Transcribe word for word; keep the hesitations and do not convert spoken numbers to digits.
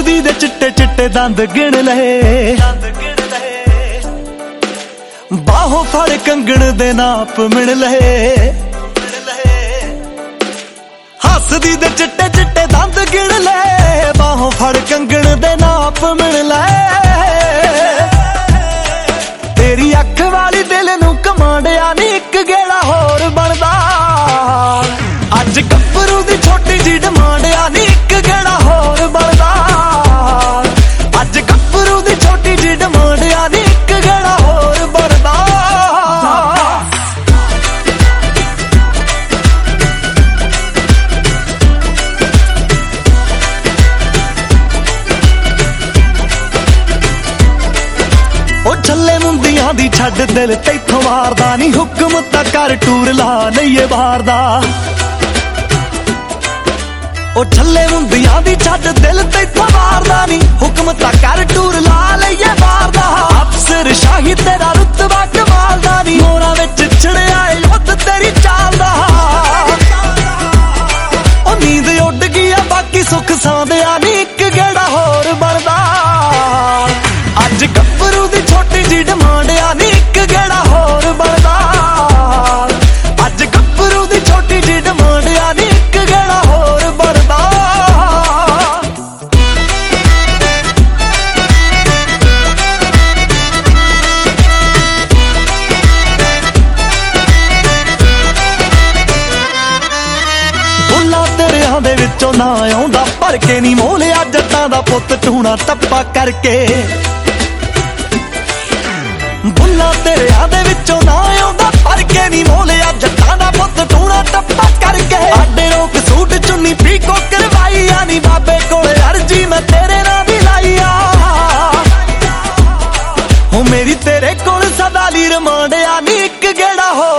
ਹੱਸਦੀ ਦੇ ਚਿੱਟੇ ਚਿੱਟੇ ਦੰਦ ਗਿਣ ਲਏ, ਬਾਹੋਂ ਫੜ ਕੰਗਣ ਦੇ ਨਾਪ ਮਿਣ ਲਏ। ਹੱਸਦੀ ਦੇ ਚਿੱਟੇ ਚਿੱਟੇ ਦੰਦ ਗਿਣ ਲਏ, ਬਾਹੋਂ ਫੜ ਕੰਗਣ ਦੇ ਨਾਪ ਮਿਣ ਲਏ। ਤੇਰੀ ਅੱਖ ਵਾਲੀ ਦਿਲ ਨੂੰ ਕਮਾਂਡਿਆ ਨੀ ਇੱਕ ਗੇੜਾ ਹੋਰ ਬਣਦਾ। ਅੱਜ ਗੱਭਰੂ ਦੀ ਛੋਟੀ ਜੀ ਡਿਮਾਂਡ ਆ ਨੀ ਇੱਕ ਗੇੜਾ ਹੋਰ ਬਣਦਾ। ਅੱਜ ਗੱਭਰੂ ਦੀ ਛੋਟੀ ਜੀ ਡਿਮਾਂਡ ਆ ਨੀ ਇੱਕ ਗੇੜਾ ਹੋਰ ਬਣਦਾ। ਉਹ ਛੱਲੇ ਮੁੰਦੀਆਂ ਦੀ ਛੱਡ ਦਿਲ ਤੈਥੋਂ ਵਾਰਦਾ ਨੀ, ਹੁਕਮ ਤਾਂ ਕਰ ਟੂਰ ਲਾ ਲਈਏ ਬਾਹਰ ਦਾ। ਉਹ ਛੱਲੇ ਮੁੰਦੀਆਂ ਦੀ ਛੱਡ ਦਿਲ ਤੈਥੋਂ ਵਾਰਦਾ ਨੀ, ਹੁਕਮ ਤਾਂ ਕਰ ਟੂਰ ਲਾ ਲਈਏ ਬਾਹਰ ਦਾ। ਅਫਸਰ ਸ਼ਾਹੀ ਤੇਰਾ ਰੁਤਬਾ ਕਮਾਲ ਦਾ ਨੀ, ਮੋਰਾਂ ਵਿੱਚ ਚੜਿਆ ਏ ਯੁੱਧ ਤੇਰੀ ਚਾਲ ਦਾ। ਉਹ ਨੀਂਦ ਉੱਡ ਗਈ ਆ ਬਾਕੀ ਸੁੱਖ ਸਾਂਦਿਆ ਨੀ ਇੱਕ ਗੇੜਾ ਹੋਰ ਬਣਦਾ। ਅੱਜ ਗੱਭਰੂ ਦੀ ਛੋਟੀ ਜੀ ਡਿਮਾਂਡ ਆ ਨੀ ਇੱਕ ਗੇੜਾ ਹੋਰ ਬਣਦਾ। ਅੱਜ ਗੱਭਰੂ ਦੀ ਛੋਟੀ ਜੀ ਡਿਮਾਂਡ ਆ ਨੀ ਇੱਕ ਗੇੜਾ ਹੋਰ ਬਣਦਾ। ਬੁੱਲਾਂ ਤੇਰਿਆਂ ਦੇ ਵਿੱਚੋਂ ਨਾ ਆਉਂਦਾ ਭਰ ਕੇ ਨੀ ਮੋਹ ਲਿਆ ਜੱਟਾਂ ਦਾ ਪੁੱਤ ਟੂਣਾ ਟੱਪਾ ਕਰਕੇ। ਬੁੱਲਾਂ ਤੇਰਿਆਂ ਦੇ ਵਿੱਚੋਂ ਨਾ ਆਉਂਦਾ ਭਰ ਕੇ ਨੀ ਮੋਹ ਲਿਆ ਜੱਟਾਂ ਦਾ ਪੁੱਤ ਟੂਣਾ ਟੱਪਾ ਕਰਕੇ। ਆਡੇ ਰੋਕ ਸੂਟ ਚੁੰਨੀ ਪੀਕੋ ਕਰਵਾਈ ਆ ਨੀ, ਬਾਬੇ ਕੋਲੇ ਅਰਜੀ ਮੈਂ ਤੇਰੇ ਨਾਲ ਵੀ ਲਾਈ ਆ। ਹੋ ਮੇਰੀ ਤੇਰੇ ਕੋਲ ਸਦਾ ਲਈ ਰਮਾਂਡ ਆ ਨੀ ਇੱਕ ਗੇੜਾ ਹੋ